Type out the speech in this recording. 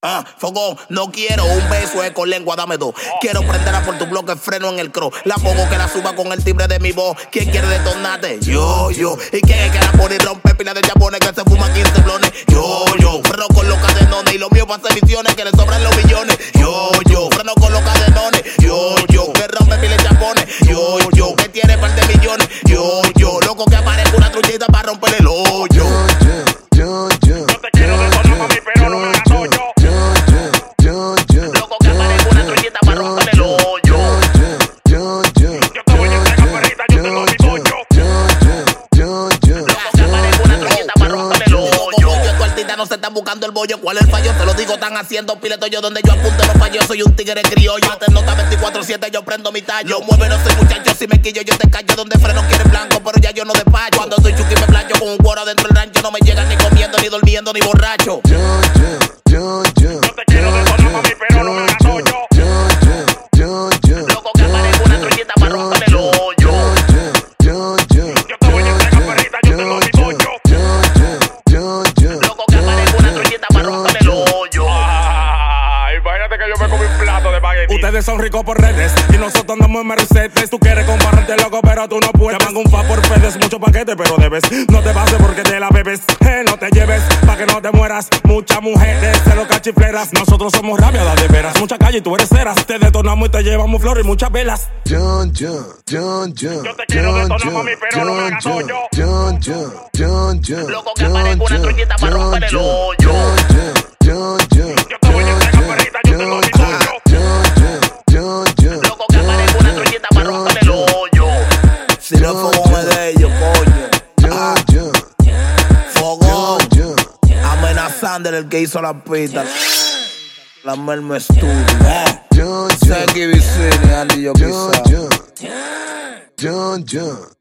Fogón, no quiero un beso con lengua, dame dos. Quiero prenderla por tu bloque, freno en el cross. La pongo que la suba con el timbre de mi voz. ¿Quién quiere detonarte? Yo. ¿Y quién es que la pone y rompe pila de chapones que se fuma 15 blones? Yo. Freno con los cadenones y lo mío para hacer visiones que le sobran los millones. Yo. Freno con los cadenones. Yo. Que rompe pila de chapones. Yo. Que tiene par de millones. Yo. Loco que aparezca una truchita para romperle el hoyo. Yo te quiero detonar, mami, pero no me hagas hoyo. Loco que aparezca una truchita para romperle el hoyo. Yo te voy a entregar, perrita, yo tengo mi pollo. Loco que aparezca una truchita para romperle el hoyo. Tu artista no se está buscando el bollo. ¿Cuál es el fallo? Te lo digo, están haciendo pileto yo donde yo apunto no fallo. Soy un tigre criollo. Te nota 24/7, yo prendo mi tallo. Mueve, no soy muchacho, si me quillo yo te callo. Donde freno quiere blanco, pero ya yo no despacho. Cuando estoy chuki me plancho con un cuero dentro del rancho. No me llegan ni comiendo, ni durmiendo, ni borracho. Yo te quiero detonar, mami, pero no me hagas hoyo. Loco que aparezca una truchita para romperle el hoyo. Yo te voy a entregar, perrita, yo tengo mi pollo. Loco que aparezca una truchita para romperle el hoyo. Imagínate que yo me comí un plato de espagueti. Ustedes son ricos por redes y nosotros andamos en Mercedes. Tú quieres compararte loco, pero tú no puedes. Te mando un fa por Fedes, mucho paquete, pero debes. No te pases porque te la bebes. No te lleves pa' que no te mueras. Muchas mujeres se lo cachifleras. Nosotros somos rabiadas de veras. Mucha calle y tú eres ceras. Te detonamos y te llevamos flores y muchas velas. Yo te quiero detonar, mami, pero no me hagas hoyo. Loco que aparezca una truchita para romperle el hoyo. Yo te voy a entregar, perrita, yo tengo mi pollo. Loco que aparezca una truchita para romperle el hoyo. Si no es fogón es de ellos, coño. Fogón. Amenazando el que hizo la pista. La Merme Studio. Seki Vicini, Andy yo quizá. John.